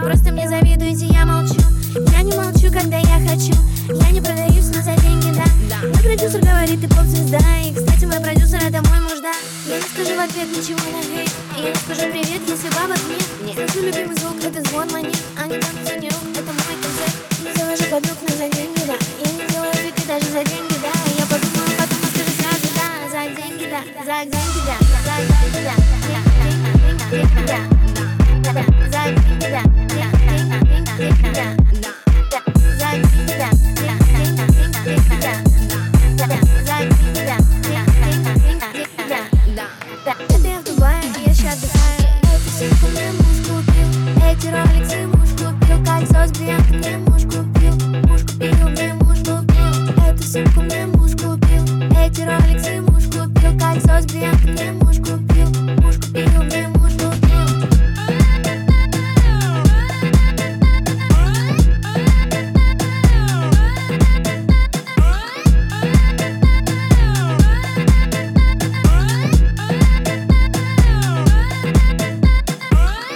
просто мне завидуете, я молчу. Я не молчу, когда я хочу. Я не продаюсь, но за деньги, да. Мой продюсер говорит, ты поп-звезда. И, кстати, мой продюсер — это мой муж, да. Я не скажу в ответ ничего на хейт. Я не скажу привет, если бабок нет. Слышу любимый звук, это звон монет. А не там звонил, это мой концерт. Не завожу подруг, но за деньги, да. Я не делаю фиты даже за деньги, да. Я подумаю, потом скажу сразу, да. За деньги, да, за деньги, да. За деньги, да, за деньги, да. За деньги, да, это я в Дубае, я щас отдыхаю. Эти сумку мне муж купил, эти роликсы муж купил, кольцо с бьем.